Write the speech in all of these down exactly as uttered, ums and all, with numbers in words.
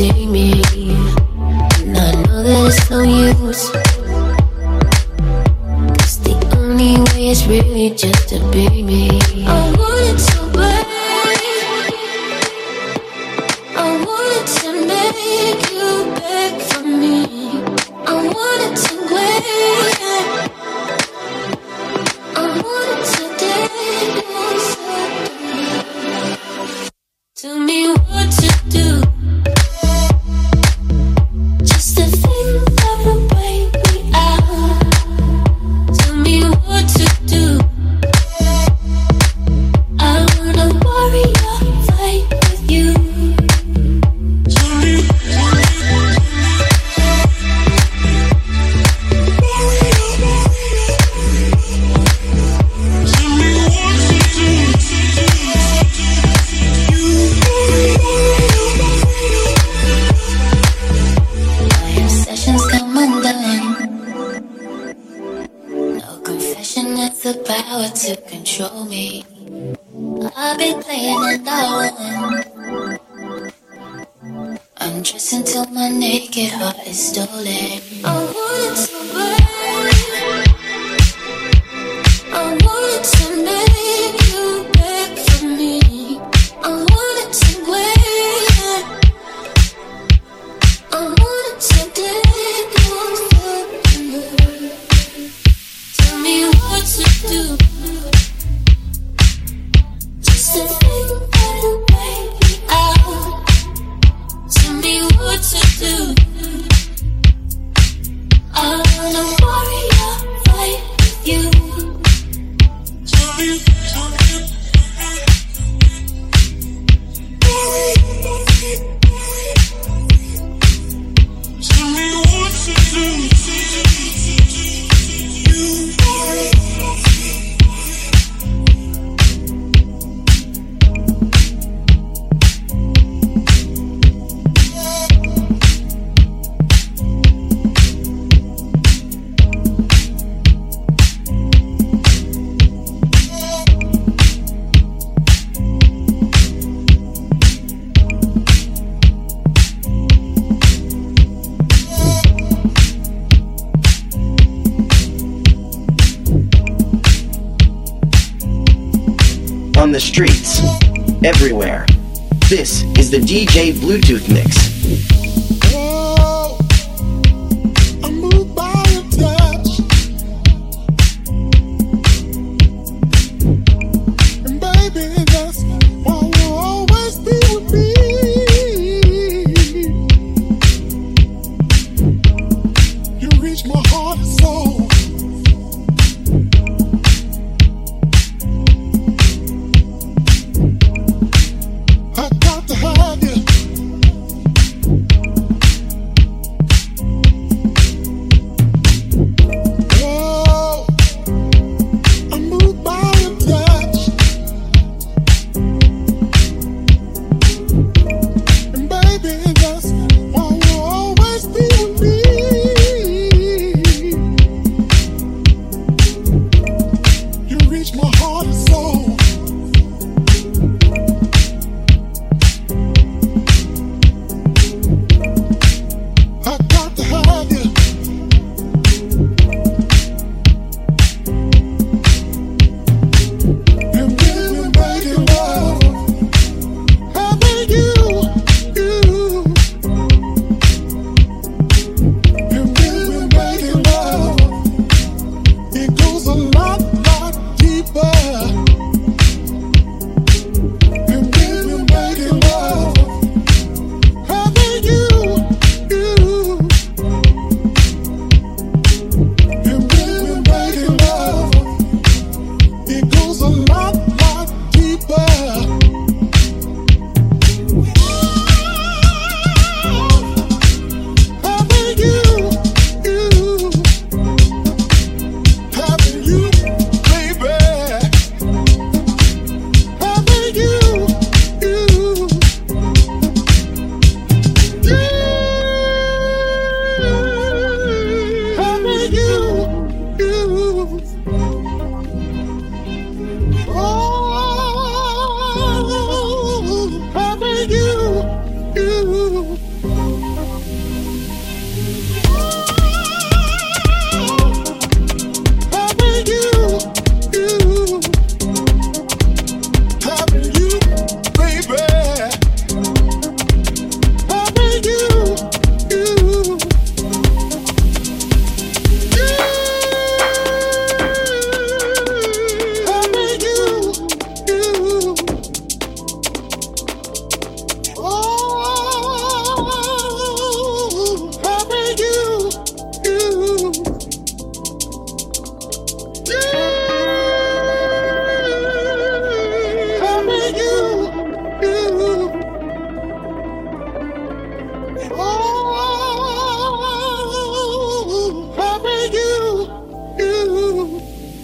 see me, and I know that it's no use, 'cause the only way is really just to be me. I wanted to wait, I wanted to make you beg for me, I wanted to wait, I wanted to take you suddenly. Tell me what to do, just to think that will break me out. Tell me what to do, I wanna warrior fight with you. Tell me, tell me, tell me what to do. My obsessions come undone. No confession has the power to control me. I've been playing and I won. I'm dressed until my naked heart is stolen. I wanted to wait, I wanted to make you beg for me, I wanted to wait, I wanted to take you further. Tell me what to do, just to think that will break me out. Tell me what to do, I wanna warrior fight with you. Tell me, tell me, tell me what to do. On the streets, everywhere. This is the D J Bluetooth Mix. Oh, I'm moved by your touch, and baby, that's why you'll always be with me. You reach my heart and soul. I got to have you. Oh, baby, you, you.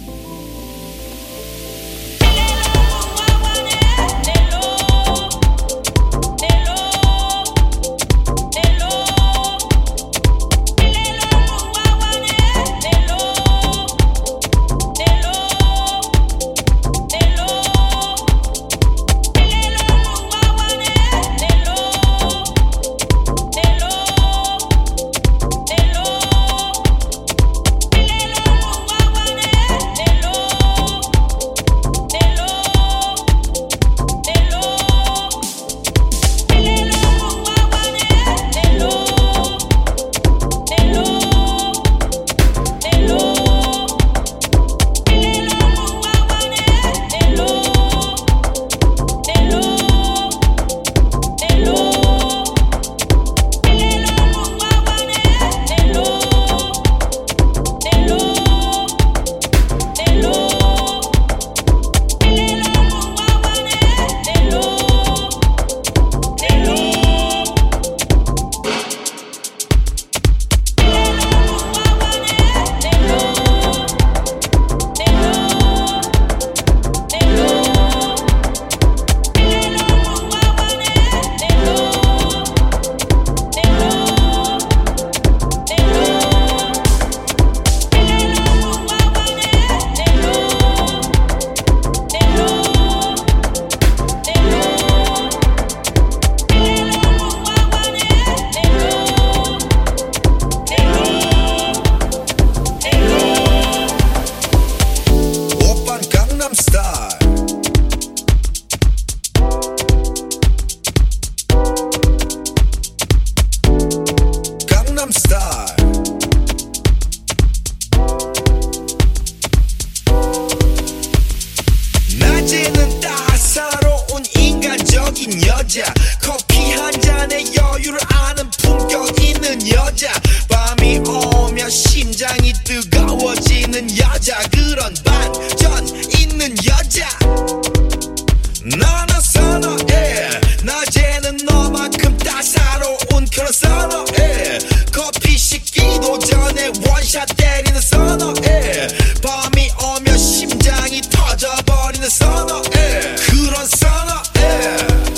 낮에는 따사로운 인간적인 여자, 커피 한 잔에 여유를 아는 품격 있는 여자, 밤이 오면 심장이 뜨거워지는 여자, 그런 반전 있는 여자 나는 선호해. 낮에는 너만큼 따사로운 그런 선호해. 커피 식기도 전에 원샷 때리는 선호해. 밤이 오면 심장이 터져버리는 선호해. 그런 선호해.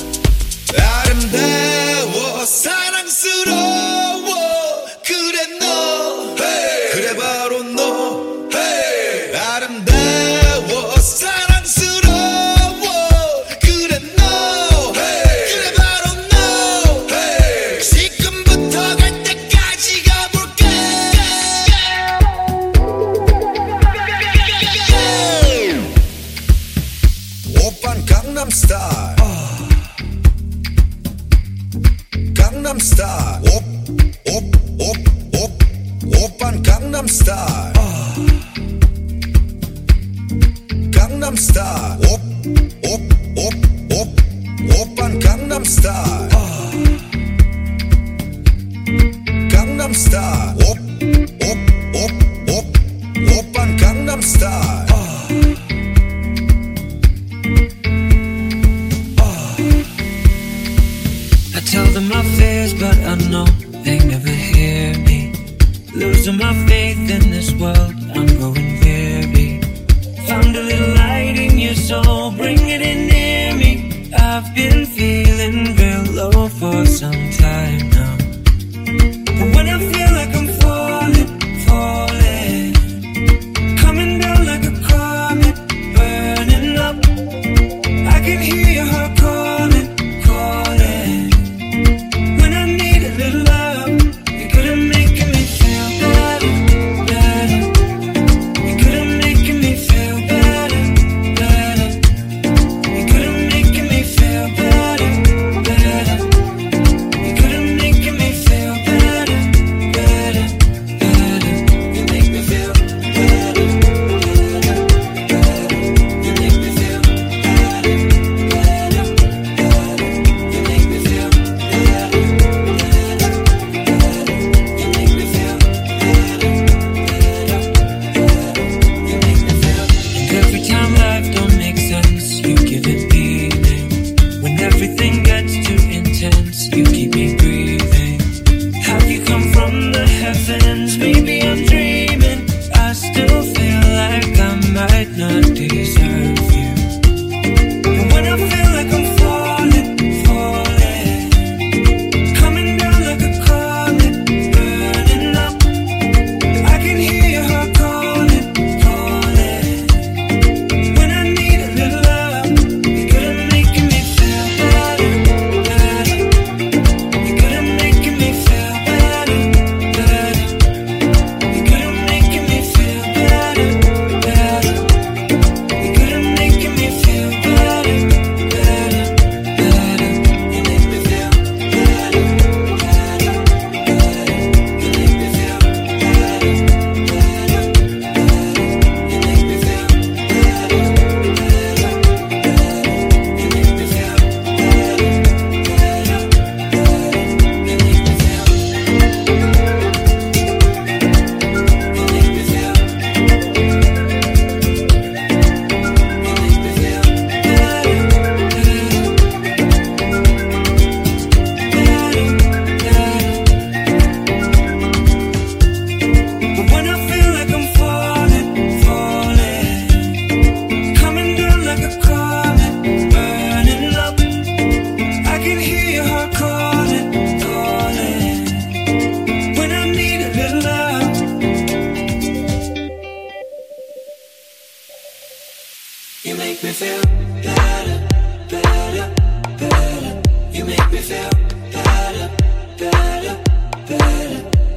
아름다워 사랑스러워 그래 너 hey. 그래 바로 너 hey. 아름다워 사랑스러워 그래 너 hey. 그래 바로 너 hey. 지금부터 갈 때까지 가볼게. 오빤 강남스타일 강남스타일 옵옵옵옵 오빤 강남스타일 강남스타일 옵옵옵옵 오빤 강남스타일 강남스타일 옵옵옵옵 오빤 강남스타일 I tell them my fears, but I know they never hear me. Losing my faith in this world, I'm growing weary. Found a little light in your soul, bring it in near me. I've been feeling real low for some time now. But when I feel like I'm falling, falling, coming down like a comet, burning up, I can hear your heart calling, calling. When I need a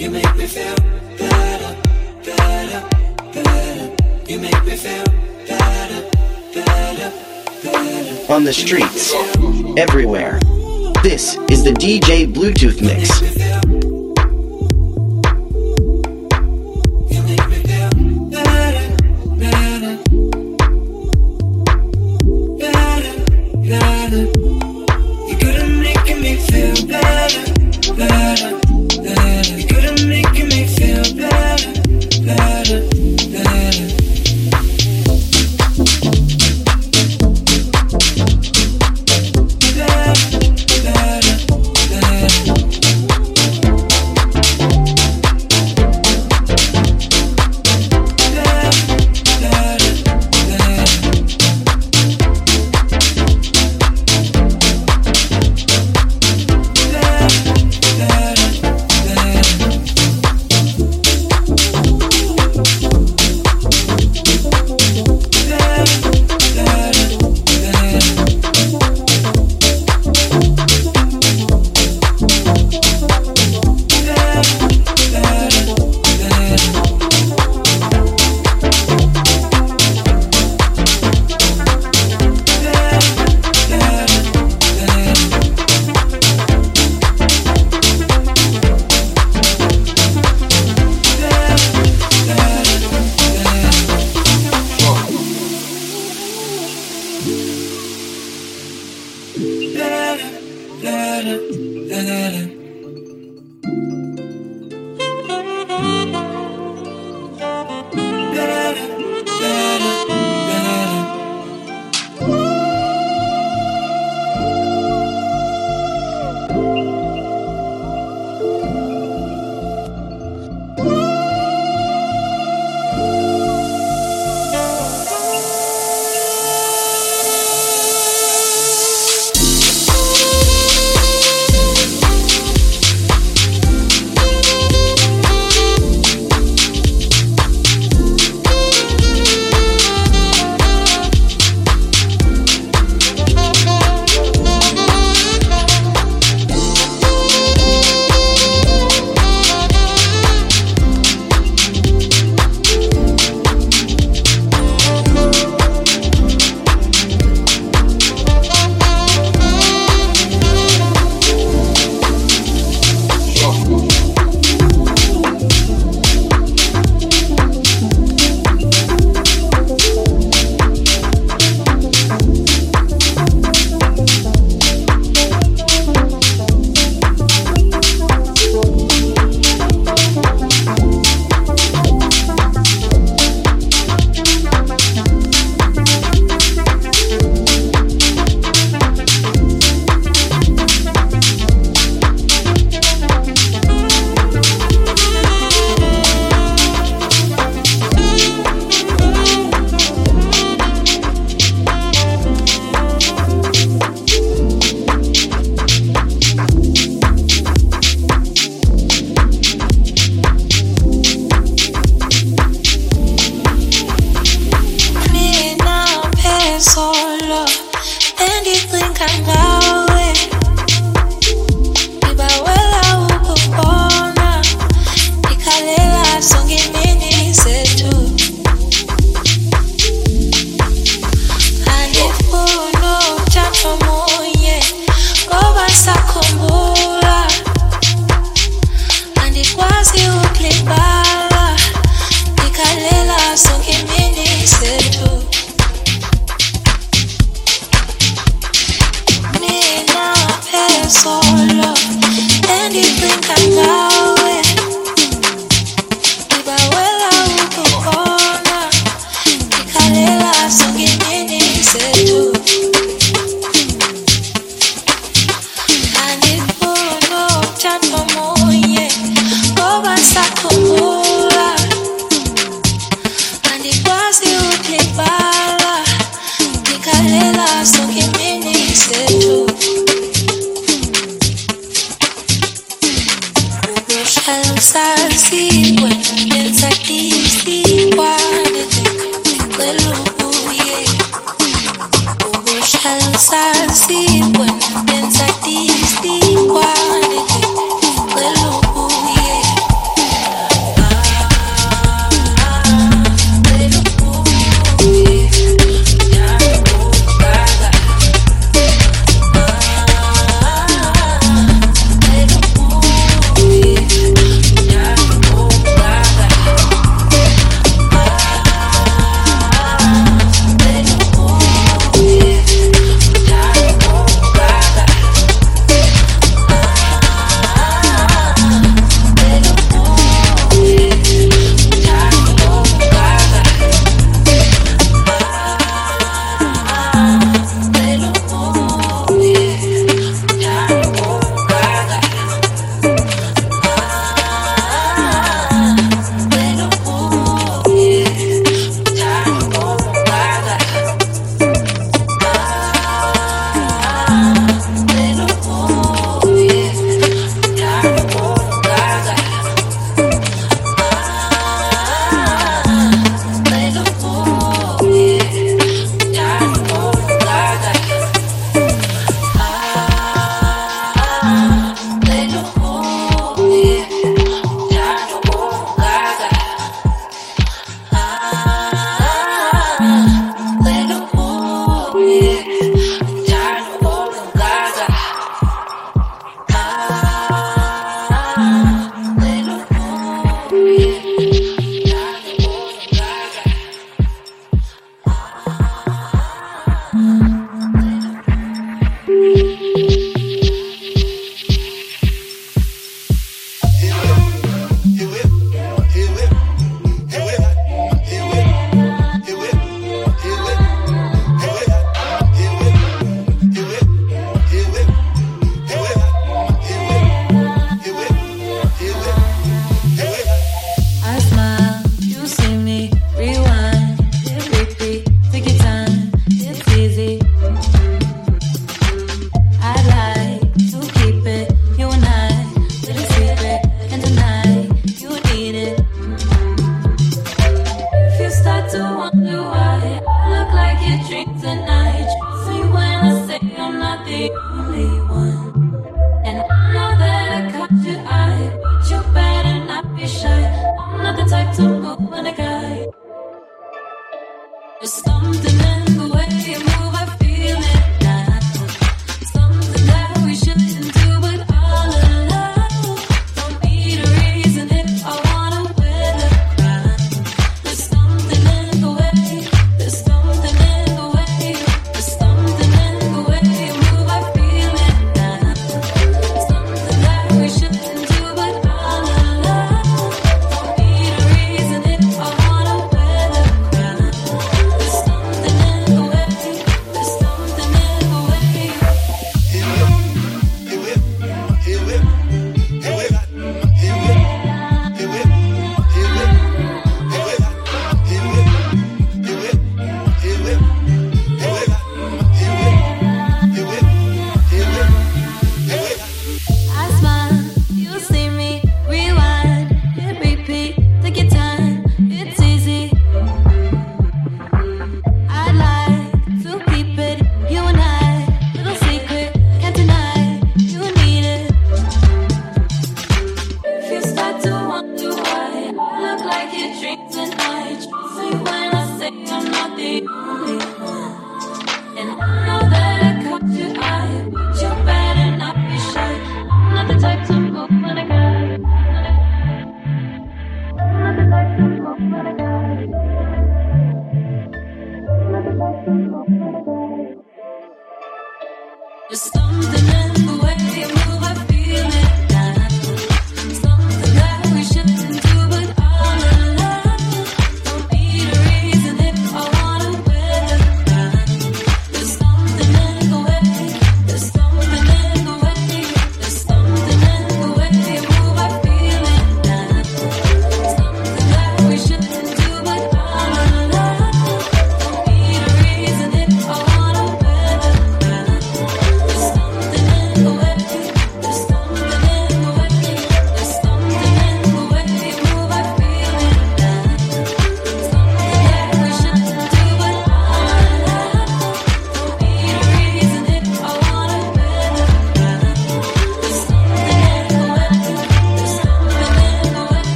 You make me feel better, better, better. You make me feel better, better, better. On the streets, everywhere. This is the D J Bluetooth Mix.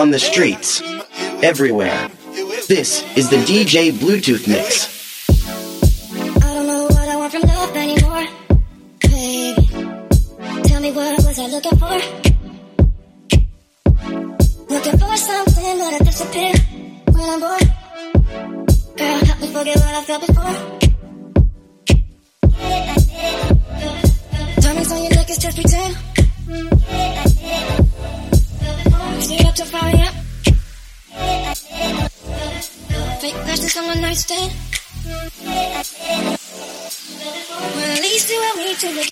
on the streets, everywhere. This is the D J Bluetooth Mix. I don't know what I want from love anymore, baby. Tell me, what was I looking for? Looking for something that'll disappear when I'm bored. Girl, help me forget what I felt before. Diamonds on your neck is just pretend. Stay up till five a m Fake passion on one night stand. Well, at least you help me to look.